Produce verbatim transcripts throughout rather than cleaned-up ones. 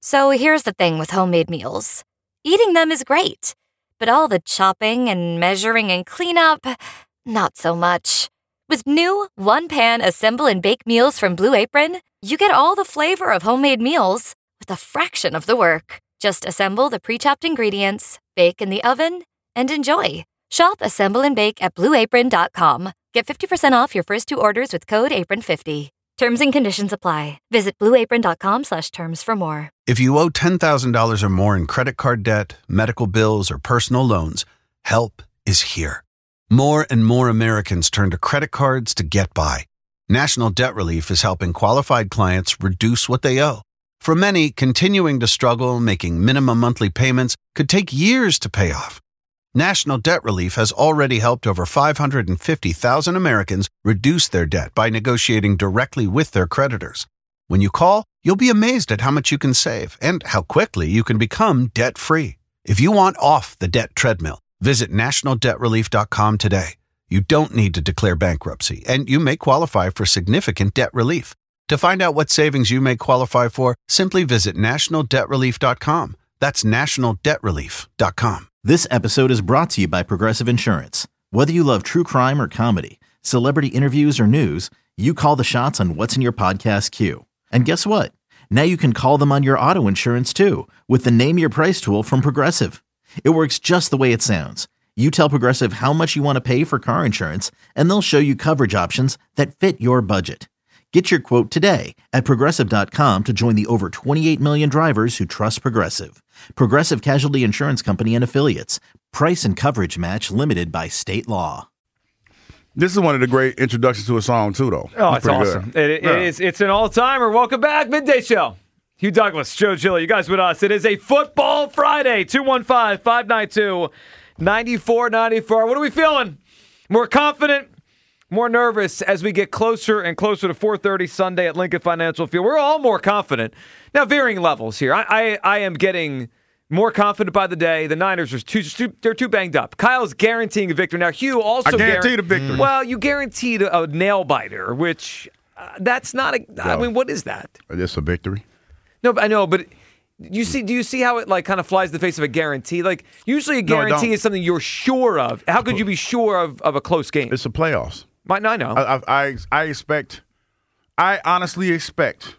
So here's the thing with homemade meals. Eating them is great, but all the chopping and measuring and cleanup, not so much. With new one-pan assemble and bake meals from Blue Apron, you get all the flavor of homemade meals with a fraction of the work. Just assemble the pre-chopped ingredients, bake in the oven, and enjoy. Shop, assemble, and bake at blue apron dot com. Get fifty percent off your first two orders with code apron fifty. Terms and conditions apply. Visit blue apron dot com slash terms for more. If you owe ten thousand dollars or more in credit card debt, medical bills, or personal loans, help is here. More and more Americans turn to credit cards to get by. National Debt Relief is helping qualified clients reduce what they owe. For many, continuing to struggle, making minimum monthly payments could take years to pay off. National Debt Relief has already helped over five hundred fifty thousand Americans reduce their debt by negotiating directly with their creditors. When you call, you'll be amazed at how much you can save and how quickly you can become debt-free. If you want off the debt treadmill, visit national debt relief dot com today. You don't need to declare bankruptcy, and you may qualify for significant debt relief. To find out what savings you may qualify for, simply visit national debt relief dot com. That's national debt relief dot com. This episode is brought to you by Progressive Insurance. Whether you love true crime or comedy, celebrity interviews or news, you call the shots on what's in your podcast queue. And guess what? Now you can call them on your auto insurance too with the Name Your Price tool from Progressive. It works just the way it sounds. You tell Progressive how much you want to pay for car insurance, and they'll show you coverage options that fit your budget. Get your quote today at progressive dot com to join the over twenty-eight million drivers who trust Progressive. Progressive Casualty Insurance Company and Affiliates. Price and coverage match limited by state law. This is one of the great introductions to a song, too, though. Oh, it's, it's awesome. It, it, yeah. it is, it's an all-timer. Welcome back, Midday Show. Hugh Douglas, Joe Gilly, you guys with us. It is a Football Friday. two one five, five nine two, nine four nine four. What are we feeling? More confident? More nervous as we get closer and closer to four thirty Sunday at Lincoln Financial Field. We're all more confident. Now, varying levels here. I I, I am getting more confident by the day. The Niners are too, too they're too banged up. Kyle's guaranteeing a victory. Now, Hugh also I guaranteed guaran- a victory. Well, you guaranteed a, a nail biter, which uh, that's not a. Yo, I mean, what is that? Is a victory? No, I know, but. You see? Do you see how it like kind of flies in the face of a guarantee? Like usually a guarantee no, is something you're sure of. How could you be sure of, of a close game? It's the playoffs. Might I know. I, I I expect. I honestly expect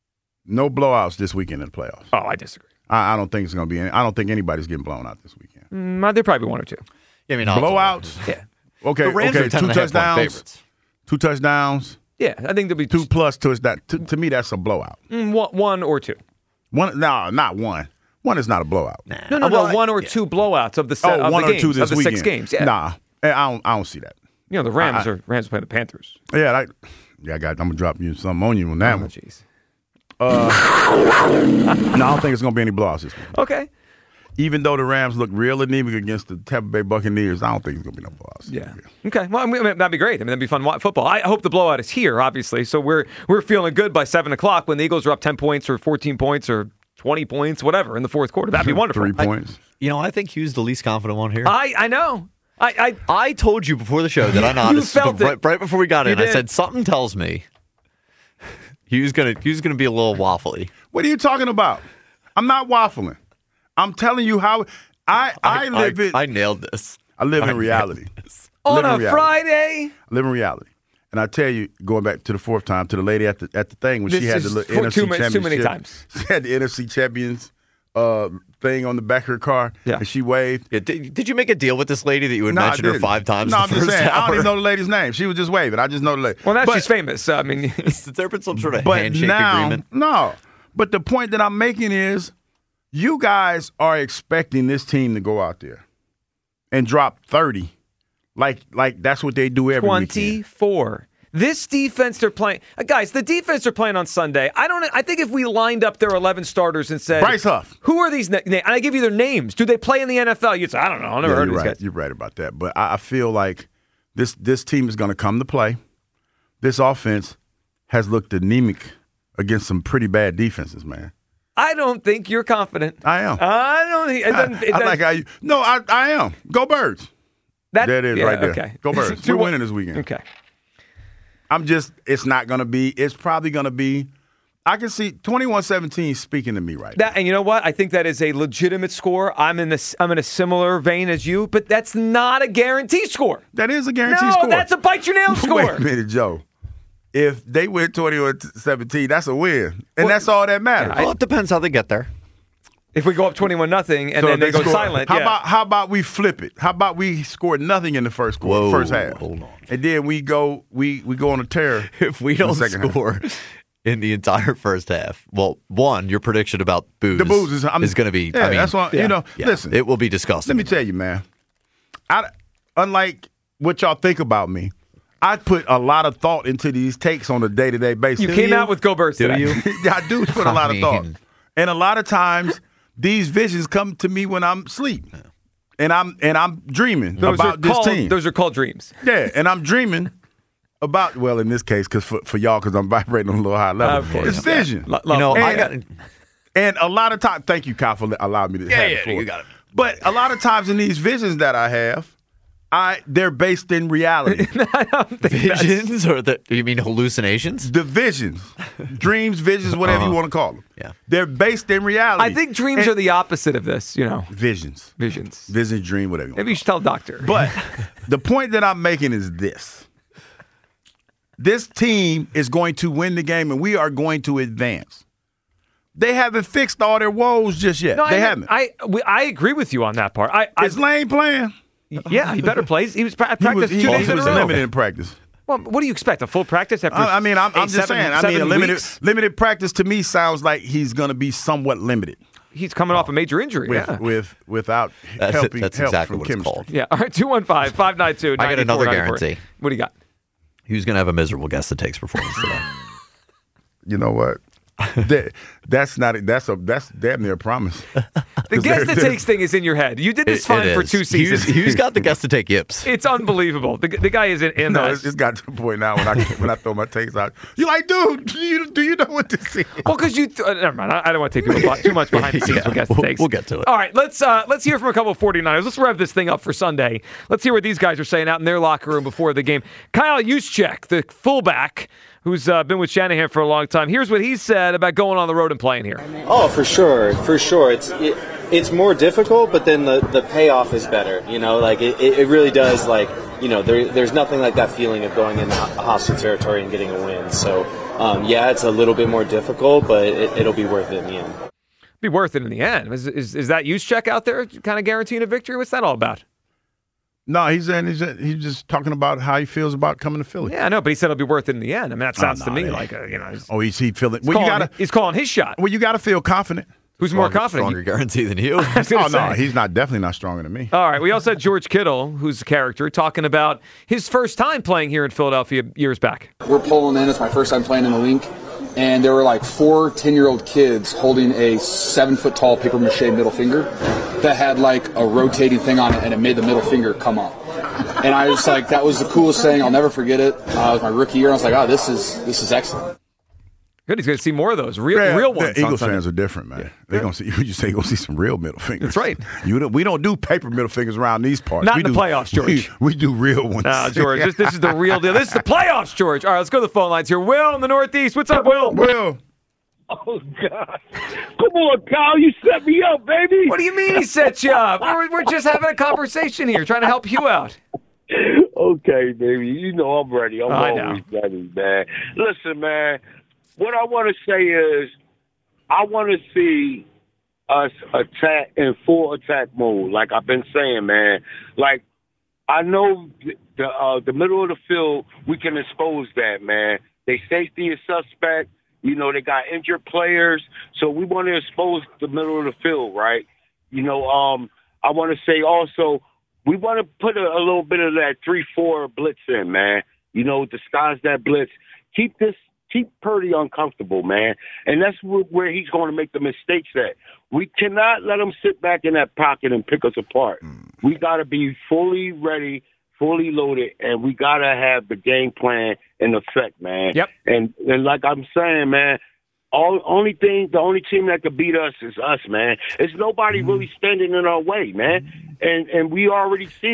no blowouts this weekend in the playoffs. Oh, I disagree. I, I don't think it's going to be. Any, I don't think anybody's getting blown out this weekend. Mm, there'll probably be one or two. Yeah, I mean blowouts. Yeah. Okay. The Rams okay. are ten two and a half touchdowns. favorites. Two touchdowns. Yeah, I think there'll be two plus touchdowns. To, to me, that's a blowout. Mm, one, one or two. One. No, not one. One is not a blowout. Nah. No, no, no. One or yeah. two blowouts of the se- oh, of one the or games, two this of the weekend. six games. Yeah. Nah, I don't. I don't see that. You know, the Rams I, are Rams playing the Panthers. Yeah, I, yeah. I got. I'm gonna drop you something on you on that oh, one. Jeez. Uh, no, I don't think it's gonna be any blowouts this week. Okay. Even though the Rams look real anemic against the Tampa Bay Buccaneers, I don't think it's gonna be no blowouts. Yeah. Okay. Well, I mean, that'd be great. I mean, that'd be fun football. I hope the blowout is here, obviously. So we're we're feeling good by seven o'clock when the Eagles are up ten points or fourteen points or twenty points, whatever, in the fourth quarter. That'd be wonderful. Three points. I, you know, I think Hugh's the least confident one here. I, I know. I, I I told you before the show that I'm honest. You felt right, it. right before we got you in, did. I said something tells me Hugh's gonna Hugh's gonna be a little waffly. What are you talking about? I'm not waffling. I'm telling you how I I, I live I, it. I nailed this. I live I in reality. On a reality. Friday. I live in reality. And I tell you, going back to the fourth time, to the lady at the at the thing when this she had the is little too, N F C too, championship. too many times. She had the N F C champions uh, thing on the back of her car, yeah. and she waved. Yeah, did, did you make a deal with this lady that you would no, mention her five times? No, in I'm the just first saying. hour? I don't even know the lady's name. She was just waving. I just know the lady. Well, now but, she's famous. I mean, has there been some sort of but handshake now, agreement? No. But the point that I'm making is you guys are expecting this team to go out there and drop thirty. Like, like that's what they do every twenty-four. Weekend. This defense they're playing, uh, guys. The defense they're playing on Sunday. I don't. I think if we lined up their eleven starters and said, Bryce Huff, who are these? Na- na- and I give you their names. Do they play in the N F L? You'd say, I don't know. I never yeah, heard of you're these right. guys. You're right about that. But I, I feel like this this team is going to come to play. This offense has looked anemic against some pretty bad defenses, man. I don't think you're confident. I am. I don't think. It doesn't, it I, I doesn't, like how you. No, I, I am. Go Birds. that, there it is, yeah, right there. Okay. Go Birds. We're winning this weekend. Okay. I'm just. It's not going to be. It's probably going to be I can see twenty-one seventeen speaking to me right That, now. and you know what? I think that is a legitimate score. I'm in this. I'm in a similar vein as you, but that's not a guarantee score. That is a guaranteed no, score. that's a bite your nail score. Wait a minute, Joe. If they win twenty-one seventeen, that's a win. And Well, that's all that matters. Well, it depends how they get there. If we go up twenty-one nothing and So then if they, go score- silent, How yeah. about how about we flip it? How about we score nothing in the first quarter, Whoa, first half, hold on. and then we go we we go on a tear. If we in the don't second half. score in the entire first half, well, one, your prediction about booze, The booze is, I'm, is going to be. Yeah, I mean, that's why yeah, you know. yeah, Listen, it will be disgusting. let me tell you, man. I unlike what y'all think about me, I put a lot of thought into these takes on a day to day basis. you came out with Go Birds Do today. you? Yeah, I do put a I lot of thought, mean- and a lot of times these visions come to me when I'm asleep, and I'm and I'm dreaming Those about are this called, team. Those are called dreams. Yeah, and I'm dreaming about, well, in this case, because for, for y'all, because I'm vibrating on a little high level. Of course. It's vision. Lo- You know, love- I got. and, and a lot of times, thank you, Kyle, for allowing me to have the floor. you got it. But a lot of times in these visions that I have, I they're based in reality. Visions or the you mean hallucinations? The visions, dreams, visions, whatever you want to call them. Yeah. They're based in reality. I think dreams And- are the opposite of this. You know, visions. visions. Vision, dream, whatever you want. Maybe you should tell a doctor. But the point that I'm making is this. This team is going to win the game, and we are going to advance. They haven't fixed all their woes just yet. no, they I, haven't. I, we- I agree with you on that part. I, I Is Lane playing? yeah, he better plays. He was pra- He was, practiced he, two he days in a was row. limited in practice. Well, what do you expect? A full practice after? I, I mean, I'm, I'm eight, just seven- saying. I mean, a seven limited weeks? limited practice to me sounds like he's going to be somewhat limited He's coming off a major injury. with yeah. with without That's, helping that's help exactly from what it's chemistry. called. yeah. All right. Two one five five nine two. I got another guarantee. What do you got? Who's going to have a miserable guest that takes performance today? You know what? that, that's not. That's a. That's damn near a promise. The guest that takes thing is in your head. You did this It- fine it for is. two seasons. Hughes, Hughes got the guest to take yips. It's unbelievable. The, the guy is in, in No, the- it's, it's got to the point now when I when I throw my takes out. You're like, dude, do you do you know what this is? Well, because you. Th- uh, never mind. I, I don't want to take people too much behind the scenes Yeah, with guest we'll- takes. we'll get to it. All right, let's uh, let's hear from a couple of 49ers. Let's rev this thing up for Sunday. Let's hear what these guys are saying out in their locker room before the game. Kyle Juszczyk, the fullback, who's uh, been with Shanahan for a long time. Here's what he said about going on the road and playing here. Oh, for sure, for sure. It's it, it's more difficult, but then the, the payoff is better. You know, like it, it really does. Like you know, there, there's nothing like that feeling of going into hostile territory and getting a win. So um, yeah, it's a little bit more difficult, but it, it'll be worth it in the end. Be worth it in the end. Is is, is that Juszczyk out there kind of guaranteeing a victory? What's that all about? No, he's saying he's he's just talking about how he feels about coming to Philly. Yeah, I know, but he said it'll be worth it in the end. I mean, that sounds no, to me they- like a, you know, he's, Oh, he's he feeling. he's Well, you calling, gotta. he's calling his shot. Well, you gotta feel confident. Who's more Stronger- confident? Stronger guarantee than you. I was gonna Oh no, say. he's not definitely not stronger than me. All right, we also had George Kittle, who's a character, talking about his first time playing here in Philadelphia years back. We're pulling in. It's my first time playing in the link. And there were like four ten-year-old kids holding a seven-foot-tall paper mache middle finger that had like a rotating thing on it, and it made the middle finger come up. And I was like, that was the coolest thing. I'll never forget it. Uh, it was my rookie year. I was like, oh, this is this is excellent. Good, he's going to see more of those real, Yeah, real the ones. on Eagles Sunday. fans are different, man. They're gonna see. You say you're gonna see some real middle fingers. That's right. You don't, we don't do paper middle fingers around these parts. Not we in the do, playoffs, George. We, we do real ones. No, George, this, this is the real deal. This is the playoffs, George. All right, let's go to the phone lines here. Will in the Northeast. What's up, Will? Will. Oh, God. Come on, Kyle. You set me up, baby. What do you mean he set you up? We're, we're just having a conversation here, trying to help you out. Okay, baby. You know I'm ready. I'm I know. always ready, man. Listen, man. What I want to say is I want to see us attack in full attack mode, like I've been saying, man. Like, I know the uh, the middle of the field, we can expose that, man. They safety is suspect. You know, they got injured players. So we want to expose the middle of the field, right? You know, um, I want to say also, we want to put a, a little bit of that three four blitz in, man. You know, disguise that blitz. Keep this, keep Purdy uncomfortable, man. And that's where, where he's going to make the mistakes at. We cannot let him sit back in that pocket and pick us apart. Mm. We got to be fully ready, fully loaded, and we got to have the game plan in effect, man. Yep. And, and like I'm saying, man, all only thing, the only team that could beat us is us, man. It's nobody mm. really standing in our way, man. And and we already see it.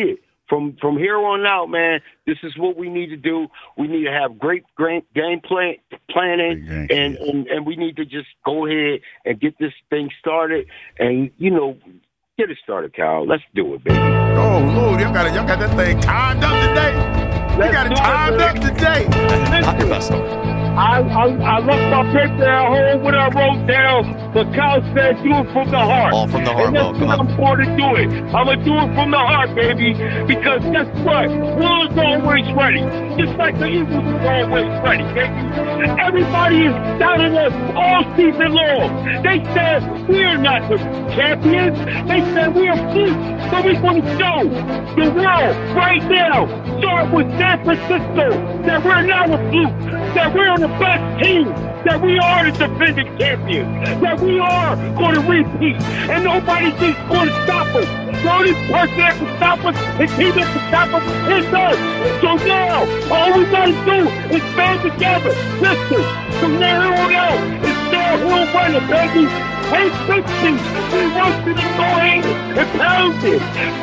from from here on out, man, this is what we need to do. We need to have great, great game plan, planning, and, and, and we need to just go ahead and get this thing started and, you know, get it started, Kyle. Let's do it, baby. Oh, Lord, y'all got, it, y'all got that thing timed up today. You Let's got it timed up today. Not your best story. I, I, I left my paper at home when I wrote down, but Kyle said do it from the heart. All from the heart, and that's Will. what I'm going to do it. I'm going to do it from the heart, baby, because guess what? Will is always ready. Just like the Eagles is always ready, baby. Everybody is doubting us all season long. They said we're not the champions. They said we're flukes. So we're going to show the world right now, start with San Francisco, that we're not a fluke, that we're the best team, that we are the defending champions, that we are going to repeat, and nobody's just going to stop us. The only person that can stop us, the team that can stop us, is us. So now, all we got to do is band together. Listen, from now on out, it's downhill running, baby. Hey, sixty, we want you to go ahead and pound it.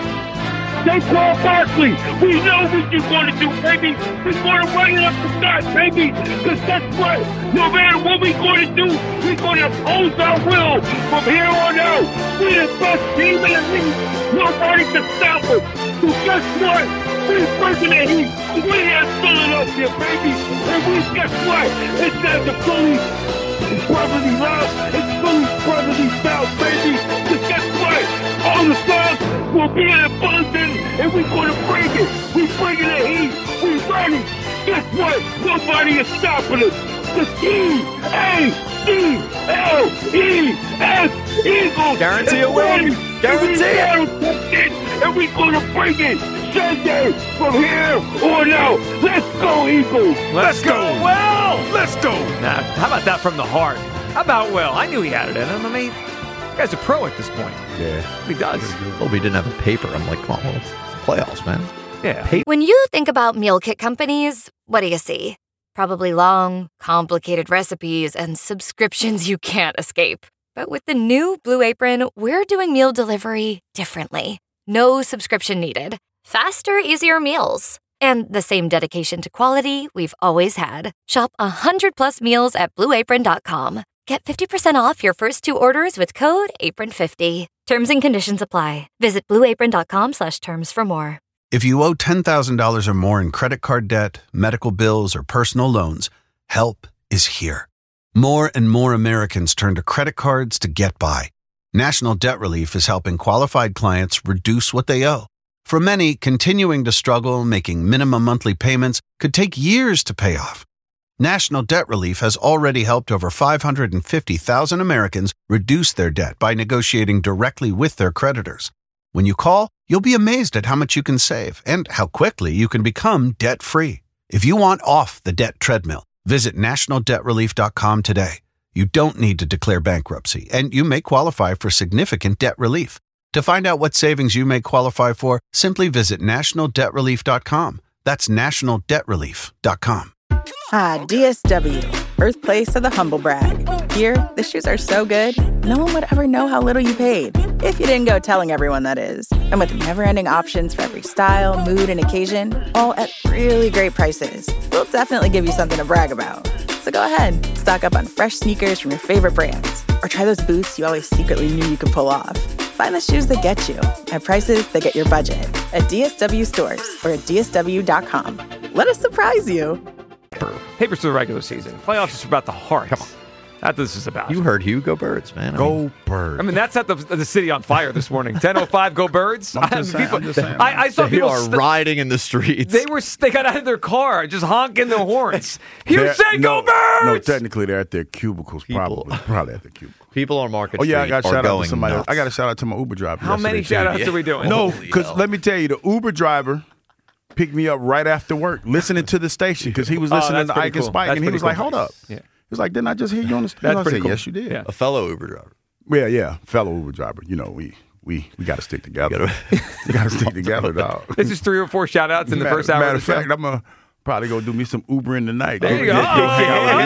Saquon Barkley, we know what you're going to do, baby. We're going to run it up the start, baby. Because that's what, no matter what we're going to do, we're going to oppose our will from here on out. We're the best team in the league. Nobody can stop us. So guess what? We're bringing the heat. We have Philadelphia, baby. And we, guess what? It's not the Phillies. It's brotherly love. It's Phillies brotherly south, baby. Because guess what? All the stars will be in abundance, and we're going to bring it. We're bringing the heat. We're ready. Guess what? Nobody is stopping us. The E A C L E S Eagles. Guarantee a win. Guarantee it. And we're going to bring it Sunday from here on out. Let's go, Eagles. Let's go, Will. Let's go. Nah, how about that from the heart? How about Will? I knew he had it in him. I mean, the guy's a pro at this point. Yeah. He does. Told me he didn't have a paper. I'm like, come on, well, it's the playoffs, man. Yeah. When you think about meal kit companies, what do you see? Probably long, complicated recipes and subscriptions you can't escape. But with the new Blue Apron, we're doing meal delivery differently. No subscription needed. Faster, easier meals. And the same dedication to quality we've always had. Shop one hundred plus meals at blue apron dot com. Get fifty percent off your first two orders with code apron fifty. Terms and conditions apply. Visit blue apron dot com slash terms for more. If you owe ten thousand dollars or more in credit card debt, medical bills, or personal loans, help is here. More and more Americans turn to credit cards to get by. National Debt Relief is helping qualified clients reduce what they owe. For many, continuing to struggle making minimum monthly payments could take years to pay off. National Debt Relief has already helped over five hundred fifty thousand Americans reduce their debt by negotiating directly with their creditors. When you call, you'll be amazed at how much you can save and how quickly you can become debt-free. If you want off the debt treadmill, visit national debt relief dot com today. You don't need to declare bankruptcy, and you may qualify for significant debt relief. To find out what savings you may qualify for, simply visit national debt relief dot com. That's national debt relief dot com. Ah, D S W, birthplace of the humble brag. Here, the shoes are so good, no one would ever know how little you paid. If you didn't go telling everyone, that is. And with never-ending options for every style, mood, and occasion, all at really great prices, we'll definitely give you something to brag about. So go ahead, stock up on fresh sneakers from your favorite brands, or try those boots you always secretly knew you could pull off. Find the shoes that get you at prices that get your budget at D S W stores or at D S W dot com. Let us surprise you. Papers for the regular season. Playoffs is about the heart. Come on. That's what this is about. You heard Hugh. Go Birds, man. I Go mean, Birds. I mean, that set the, the city on fire this morning. ten oh five, go Birds. I'm just saying, people, I'm just saying, I, I saw they people are st- riding in the streets. They were. They got out of their car, just honking their horns. Hugh They're- said, no, "Go Birds!" No, technically they're at their cubicles. People- Probably, probably at their cubicles. People on Market Oh yeah, I Street got to are shout out going to somebody. nuts. I got to shout out to my Uber driver. How many yesterday, shout too. outs are we doing? No, Holy because hell. let me tell you, the Uber driver picked me up right after work, listening to the station because he was Oh, listening that's to pretty Ike and cool. Spike, That's and he pretty was like, cool. "Hold up." Yeah. He was like, "Didn't I just hear you on the station?" That's I pretty said, cool. "Yes, you did." Yeah. A fellow Uber driver. Yeah, yeah, fellow Uber driver. You know, we we we got to stick together. we got to stick together, dog. This is three or four shout outs in the matter, first hour Matter of of the show. fact, I'm gonna probably go do me some Ubering tonight. There you Get- go. get- get kick out with an Eagle fan.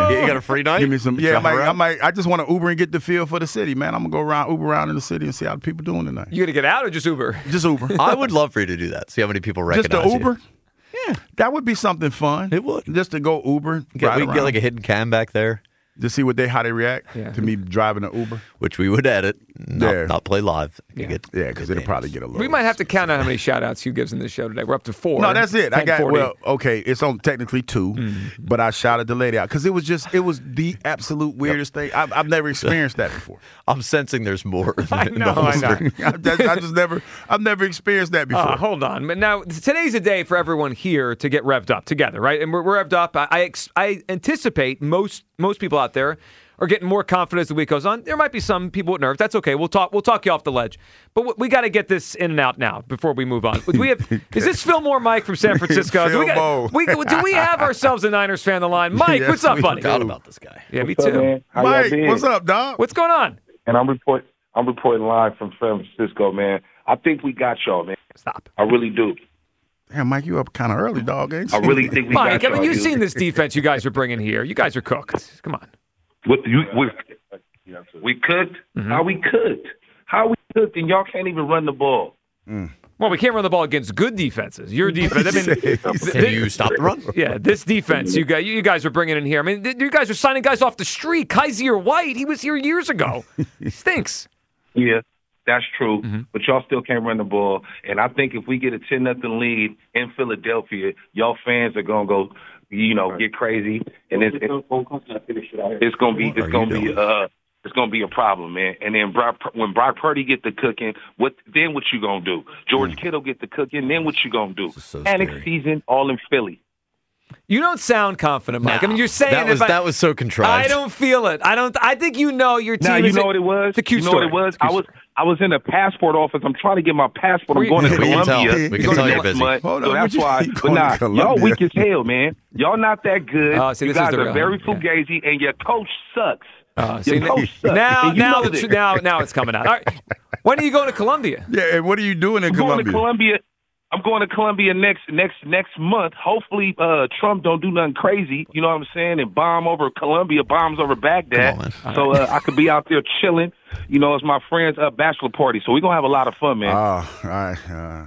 man. You got a free night? Give me some. Yeah, I might, Drive I around? might. I just want to Uber and get the feel for the city, man. I'm gonna go around, Uber around in the city and see how the people doing tonight. You gonna get out or just Uber? Just Uber. I would love for you to do that. See how many people Just recognize the Uber. you. Yeah, that would be something fun. It would. Just to go Uber. Get, ride we can get around. like a hidden cam back there, to see what they how they react Yeah. to me driving an Uber. which we would edit, not, Yeah. not play live. You Yeah. get Yeah, because good it'll names. probably get a little. We might have to count out how many shout outs Hugh gives in this show today. We're up to four. No, that's it. I got ten forty. well. Okay, it's on technically two, Mm-hmm. but I shouted the lady out because it was just it was the absolute weirdest thing. I've, I've never experienced that before. I'm sensing there's more. In I the know, I know. holster. I just, I just never I've never experienced that before. Uh, hold on. But now, today's a day for everyone here to get revved up together, right? And we're, we're revved up. I, I, ex- I anticipate most most people out there are getting more confident as the week goes on. There might be some people with nerves. That's okay. We'll talk. We'll talk you off the ledge. But w- we got to get this in and out now before we move on. Do we have? Is this Fillmore Mike from San Francisco? do, we Fillmore. we, do we have ourselves a Niners fan on the line? Mike, Yes, what's up, we buddy? Forgot about this guy. Yeah, me What's up, too. man? How y'all Mike, been? what's up, dog? What's going on? And I'm report I'm reporting live from San Francisco, man. I think we got y'all, man. Stop. I really do. Damn, Mike, you up kind of early, dog? Ain't you? I really think we Mike, got I mean, y'all. you've dude. seen this defense you guys are bringing here. You guys are cooked. Come on. What you we, we cooked? Mm-hmm. How we cooked? How we cooked? And y'all can't even run the ball. Well, we can't run the ball against good defenses. Your defense. I mean, Can you stop the run? yeah, this defense you guys, you guys are bringing in here. I mean, th- you guys are signing guys off the street. Kaiser White, he was here years ago. He stinks. Yeah, that's true. Mm-hmm. But y'all still can't run the ball. And I think if we get a ten nothing lead in Philadelphia, y'all fans are gonna go, you know, get crazy, and it's it's, it's gonna be What it's are gonna you be doing? uh it's gonna be a problem, man. And then Brock, when Brock Purdy get the cooking, what then? What you gonna do? George Kittle get the cooking, then what you gonna do? This is so Panic scary. season, all in Philly. You don't sound confident, Mike. I mean, you're saying that was if I, that was so contrived. I don't feel it. I don't. I think you know your team. Now you is know a, what it was. It's a cute you know story. what it was. It's a I cute was I was in the passport office. I'm trying to get my passport. We- I'm going to we can Colombia. tell. We can Going tell to you're busy. Mud. Hold So on, that's what you- why. you But going to nah, y'all Colombia? weak as hell, man. Y'all not that good. Oh, see, you this is guys the are real- very yeah. fugazi, and your coach sucks. Uh, see, your now, coach sucks. now, and you now, know the, this. now, now it's coming out. All right. When are you going to Colombia? Yeah, and what are you doing in I'm going to Colombia? Colombia. I'm going to Colombia next next next month. Hopefully, uh, Trump don't do nothing crazy. You know what I'm saying? And bomb over Colombia, bombs over Baghdad. Come on, man. So uh, I could be out there chilling. You know, it's my friend's uh, bachelor party. So we're gonna have a lot of fun, man. Oh, all right. Uh,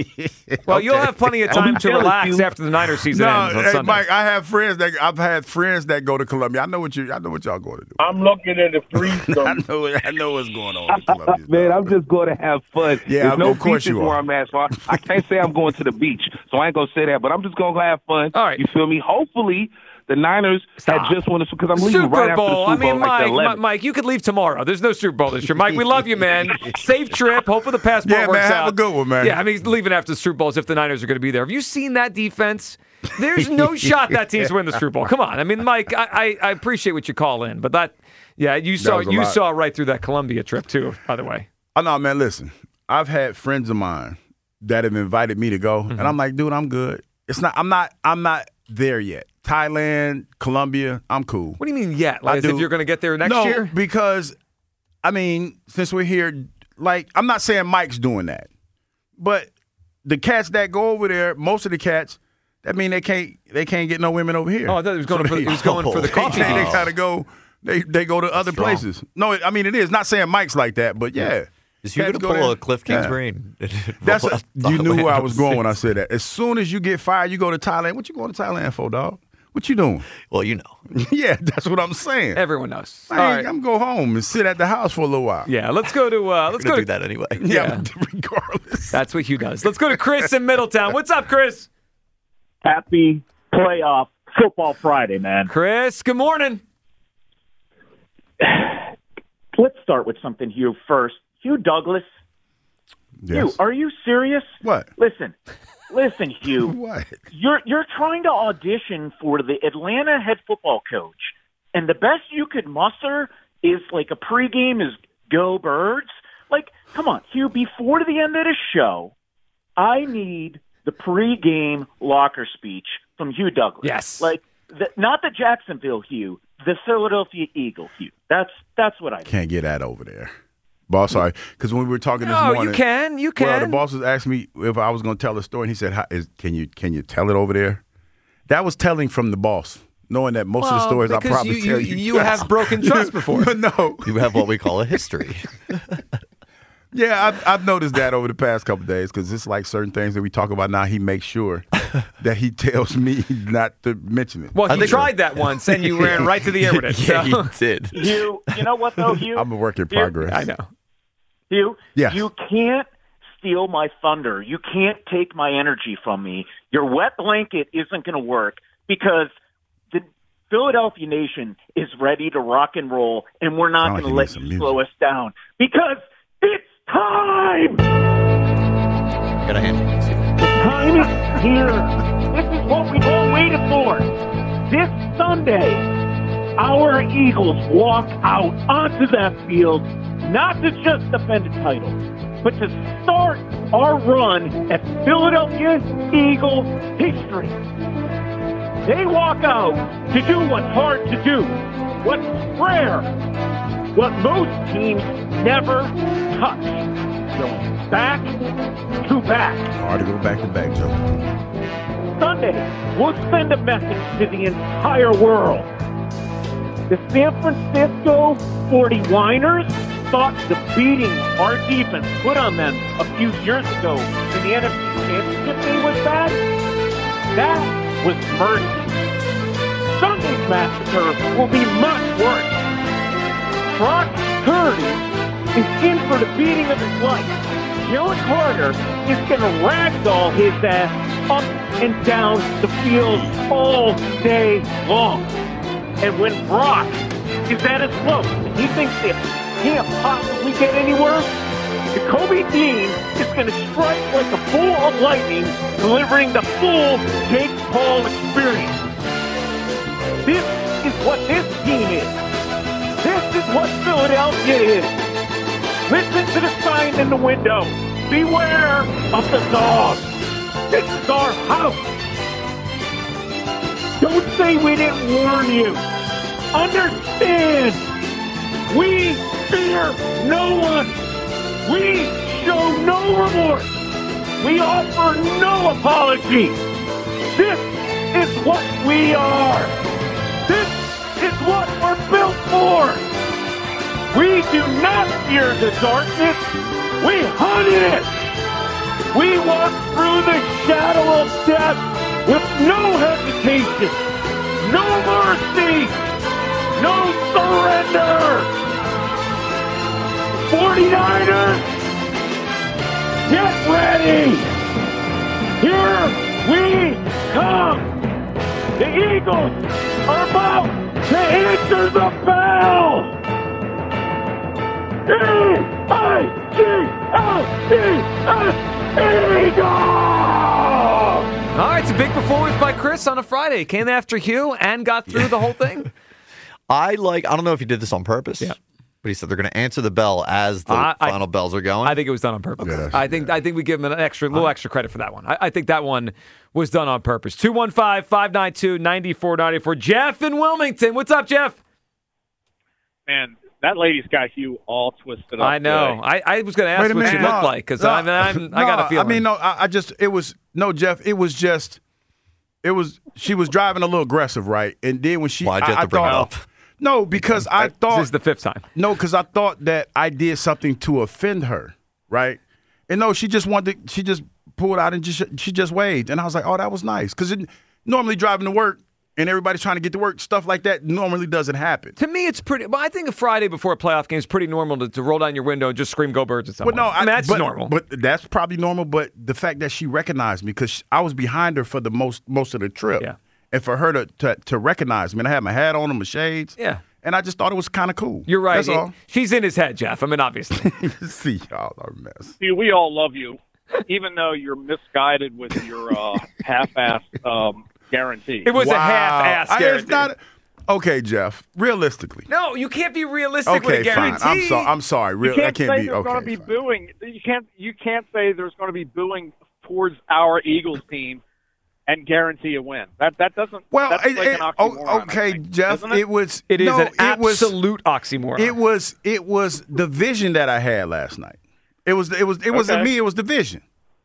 Well, you'll have plenty of time to jealous, relax you. after the Niners season no, ends on hey, Sunday. Mike, I have friends that I've had friends that go to Colombia. I know what you. I know what y'all going to do. I'm looking at the free I know. I know what's going on in Colombia. Man, dog. I'm just going to have fun. Yeah, There's no of course beaches you are. where I'm at, so I, I can't say I'm going to the beach. So I ain't going to say that, but I'm just going to have fun. All right. You feel me? Hopefully, the Niners Stop. had just won because I'm leaving Super right after the Bowl. Super I mean, Bowl, like the Mike, Mi- eleventh. Mike, you could leave tomorrow. There's no Super Bowl this year. Mike, we love you, man. Safe trip. Hopefully the passport Yeah, man, works have out. a good one, man. Yeah, I mean, leaving after the Super Bowl is if the Niners are going to be there. Have you seen that defense? There's no shot that team's win the Super Bowl. Come on. I mean, Mike, I, I, I appreciate what you call in, but that, yeah, you saw was a you lot. saw right through that Columbia trip too. By the way, Oh no, man. Listen, I've had friends of mine that have invited me to go, Mm-hmm. and I'm like, dude, I'm good. It's not. I'm not. I'm not there yet. Thailand, Colombia, I'm cool. what do you mean yet? I Like as if do. you're going to get there next no, year? because I mean, since we're here, like, I'm not saying Mike's doing that, but the cats that go over there, most of the cats, that mean they can't they can't get no women over here. Oh, I thought he was going So for they- he was going for the They, coffee. they dates. gotta go. They they go to other strong. places. No, I mean it is not saying Mike's like that, but yeah. Is you Cats going to go pull there. a Cliff Yeah. Kingsbury? and- That's a, you knew where I was going when I said. said that. As soon as you get fired, you go to Thailand. What you going to Thailand for, dog? What you doing? Well, you know. Yeah, that's what I'm saying. Everyone knows. I All ain't- right. I'm go home and sit at the house for a little while. Yeah, let's go to uh, We're let's going go to to do that anyway. Yeah, regardless. That's what Hugh does. Let's go to Chris in Middletown. What's up, Chris? Happy playoff football Friday, man. Chris, good morning. Let's start with something, Hugh, first. Hugh Douglas. Yes. Hugh, are you serious? What? Listen, listen, Hugh. What? You're you're trying to audition for the Atlanta head football coach, and the best you could muster is like a pregame is "Go Birds." Like, come on, Hugh. Before the end of the show, I need the pregame locker speech from Hugh Douglas. Yes. Like, the, not the Jacksonville Hugh, the Philadelphia Eagle Hugh. That's that's what I need. Can't get that over there. Boss, sorry. Because when we were talking this No, morning. you can. You can. Well, the boss was asking me if I was going to tell a story, and he said, How, is, can you can you tell it over there? That was telling from the boss. knowing that most well, of the stories I because probably you, tell you. you. You have broken trust before. No. You have what we call a history. Yeah, I've, I've noticed that over the past couple of days because it's like certain things that we talk about now, he makes sure that he tells me not to mention it. Well, he tried that once, and you ran right to the air with it. Yeah, so. he did. You, you know what, though, Hugh? I'm a work in Hugh, progress. I know. Hugh, Yes. you can't steal my thunder. You can't take my energy from me. Your wet blanket isn't going to work because the Philadelphia Nation is ready to rock and roll, and we're not Sound going like to you let need you some slow us down because it's time! Gotta handle this. The time is here. This is what we've all waited for. This Sunday, our Eagles walk out onto that field, not to just defend a title, but to start our run at Philadelphia Eagles history. They walk out to do what's hard to do, what's rare, what most teams never touch. Going back to back. Hard to go back to back, Joe. Sunday, we'll send a message to the entire world. The San Francisco forty-niners thought the beating our defense put on them a few years ago in the N F C Championship game was bad. That was mercy. Sunday's massacre will be much worse. Brock Purdy is in for the beating of his life. Jalen Carter is going to ragdoll his ass up and down the field all day long. And when Brock is at his low, and he thinks it can't possibly get any worse, Jacoby Dean is going to strike like a bolt of lightning, delivering the full Jake Paul experience. This is what this team is. This is what Philadelphia is. Listen to the sign in the window. Beware of the dog. This is our house. Don't say we didn't warn you. Understand. We fear no one. We show no remorse. We offer no apology. This is what we are. This is what we're built for. We do not fear the darkness. We hunted it. We walk through the shadow of death with no hesitation, no mercy, no surrender. forty-niners, get ready. Here we come. The Eagles are about to answer the bell. E I G L E S, Eagles! All right, it's a big performance by Chris on a Friday. Came after Hugh and got through the whole thing. I like, I don't know if he did this on purpose. Yeah. But he said they're going to answer the bell as the Uh, final I, bells are going. I think it was done on purpose. Okay. I think I think we give him an extra, little extra credit for that one. I, I think that one was done on purpose. two one five, five nine two, nine four nine four. Jeff in Wilmington. What's up, Jeff? Man, that lady's got you all twisted up. I know. today. I, I was going to ask Wait a what she minute. looked No, like because no, I'm, I'm, I no, got a feeling. I mean, no, I, I just, it was, no, Jeff, it was just, it was, she was driving a little aggressive, right? And then when she, Why'd you I, have to I bring it thought, up? No, because I thought. This is the fifth time. No, because I thought that I did something to offend her, right? And no, she just wanted, to, she just pulled out and just she just waved. And I was like, oh, that was nice. Because normally driving to work and everybody's trying to get to work, stuff like that normally doesn't happen. To me, it's pretty. Well, I think a Friday before a playoff game is pretty normal to, to roll down your window and just scream "Go Birds" at someone. But no, I mean, that's but, normal. But that's probably normal. But the fact that she recognized me because I was behind her for the most most of the trip, Yeah. and for her to, to to recognize me, and I had my hat on and my shades, Yeah. and I just thought it was kind of cool. You're right. That's all. She's in his head, Jeff. I mean, obviously. See, y'all are a mess. See, we all love you, even though you're misguided with your uh, half-assed um, guarantee. It was a Wow. half-ass I- guarantee. It's not. Okay, Jeff. Realistically. No, you can't be realistic with Okay, a guarantee. fine. I'm sorry. I'm sorry. Real, you can't, that can't say be. there's Okay. going to be fine. booing. You can't. You can't say there's going to be booing towards our Eagles team and guarantee a win. That that doesn't. Well, that's it- like it- an oh, oxymoron, I okay, think, Jeff. isn't it? It was. It is no, an it was, absolute oxymoron. It was. It was the vision that I had last night. It was. It was. It wasn't Okay. me. It was the vision.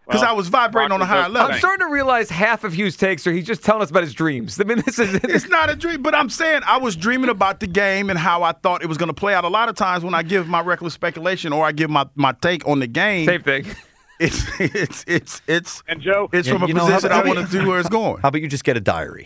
Because Well, I was vibrating on a higher level. I'm starting to realize half of Hugh's takes are he's just telling us about his dreams. I mean, this is It's not a dream, but I'm saying I was dreaming about the game and how I thought it was going to play out. A lot of times when I give my reckless speculation or I give my, my take on the game, same thing. It's it's it's it's And Joe, it's Yeah, from a you know, position how I about- want to do where it's going. How about you just get a diary?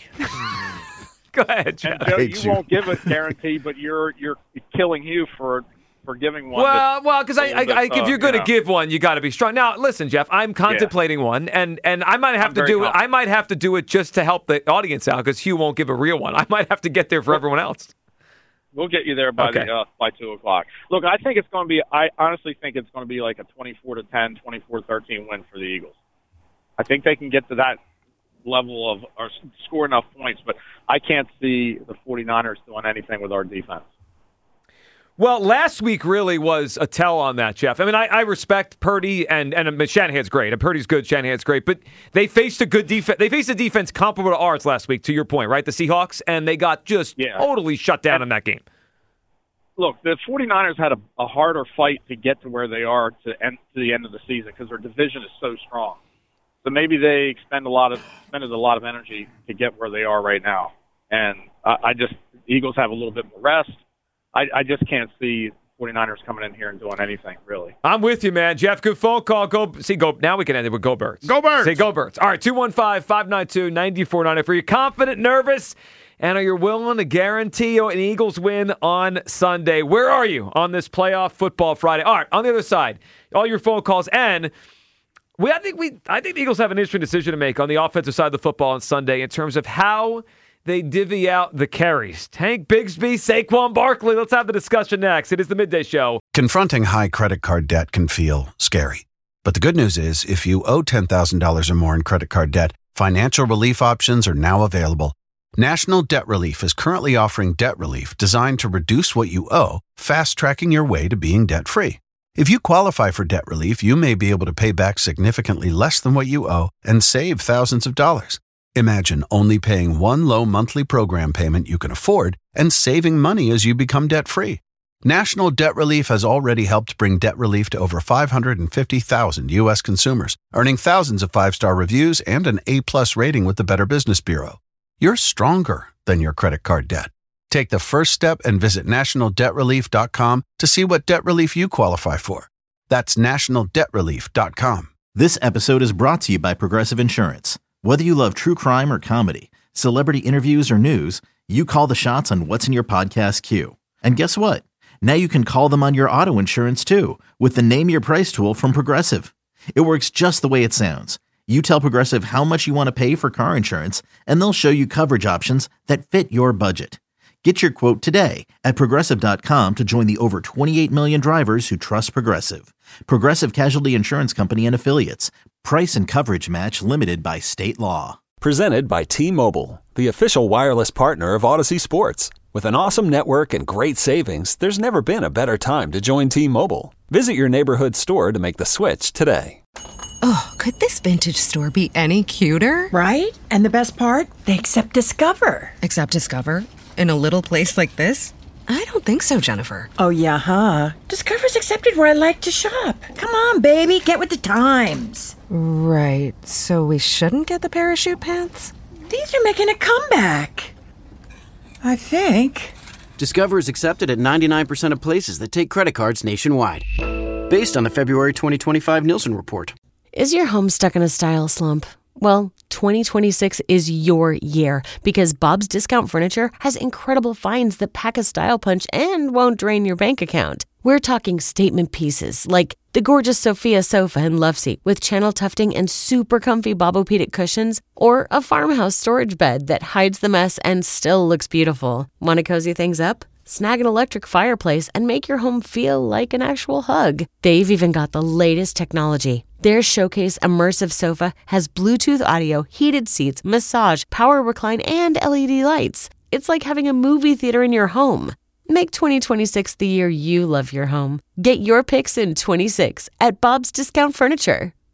Go ahead, and Jeff. Joe, hate you, you. won't give a guarantee, but you're you're killing Hugh for for giving one. Well, that's well, because a I, little I, bit, I, if uh, you're going to you know. give one, you got to be strong. Now, listen, Jeff, I'm contemplating one, and and I might have I'm to very do it. confident. I might have to do it just to help the audience out, because Hugh won't give a real one. I might have to get there for everyone else. We'll get you there by Okay. the uh, by two o'clock. Look, I think it's going to be. I honestly think it's going to be like a twenty-four to ten, twenty-four thirteen win for the Eagles. I think they can get to that level of or score enough points, but I can't see the 49ers doing anything with our defense. Well, last week really was a tell on that, Jeff. I mean, I, I respect Purdy, and and I mean, Shanahan's great, and Purdy's good, Shanahan's great, but they faced a good defense. They faced a defense comparable to ours last week, to your point, right? The Seahawks, and they got just Yeah. totally shut down in that game. Look, the 49ers had a, a harder fight to get to where they are to end to the end of the season because their division is so strong. So maybe they expend a lot of expended a lot of energy to get where they are right now. And I, I just the Eagles have a little bit more rest. I, I just can't see 49ers coming in here and doing anything, really. I'm with you, man. Jeff, good phone call. Go see, go. Now we can end it with Go Birds. Go Birds. Say Go Birds. All right, two one five, five nine two, nine four nine zero. Are you confident, nervous, and are you willing to guarantee an Eagles win on Sunday? Where are you on this playoff football Friday? All right, on the other side, all your phone calls, and we, I think we, I think the Eagles have an interesting decision to make on the offensive side of the football on Sunday in terms of how they divvy out the carries. Tank Bigsby, Saquon Barkley. Let's have the discussion next. It is the Midday Show. Confronting high credit card debt can feel scary. But the good news is, if you owe ten thousand dollars or more in credit card debt, financial relief options are now available. National Debt Relief is currently offering debt relief designed to reduce what you owe, fast-tracking your way to being debt-free. If you qualify for debt relief, you may be able to pay back significantly less than what you owe and save thousands of dollars. Imagine only paying one low monthly program payment you can afford and saving money as you become debt-free. National Debt Relief has already helped bring debt relief to over five hundred fifty thousand U S consumers, earning thousands of five-star reviews and an A-plus rating with the Better Business Bureau. You're stronger than your credit card debt. Take the first step and visit national debt relief dot com to see what debt relief you qualify for. That's national debt relief dot com. This episode is brought to you by Progressive Insurance. Whether you love true crime or comedy, celebrity interviews or news, you call the shots on what's in your podcast queue. And guess what? Now you can call them on your auto insurance too with the Name Your Price tool from Progressive. It works just the way it sounds. You tell Progressive how much you want to pay for car insurance, and they'll show you coverage options that fit your budget. Get your quote today at Progressive dot com to join the over twenty-eight million drivers who trust Progressive. Progressive Casualty Insurance Company and Affiliates. Price and coverage match limited by state law. Presented by T-Mobile, the official wireless partner of Odyssey Sports. With an awesome network and great savings, there's never been a better time to join T-Mobile. Visit your neighborhood store to make the switch today. Oh, could this vintage store be any cuter? Right? And the best part? They accept Discover. Accept Discover? In a little place like this? I don't think so, Jennifer. Oh, yeah, huh? Discover's accepted where I like to shop. Come on, baby, get with the times. Right, so we shouldn't get the parachute pants? These are making a comeback. I think. Discover is accepted at ninety-nine percent of places that take credit cards nationwide. Based on the February twenty twenty-five Nielsen report. Is your home stuck in a style slump? Well, twenty twenty-six is your year because Bob's Discount Furniture has incredible finds that pack a style punch and won't drain your bank account. We're talking statement pieces like the gorgeous Sophia sofa and loveseat with channel tufting and super comfy Bobopedic cushions, or a farmhouse storage bed that hides the mess and still looks beautiful. Want to cozy things up? Snag an electric fireplace and make your home feel like an actual hug. They've even got the latest technology. Their Showcase Immersive Sofa has Bluetooth audio, heated seats, massage, power recline, and L E D lights. It's like having a movie theater in your home. Make twenty twenty-six the year you love your home. Get your picks in twenty-six at Bob's Discount Furniture.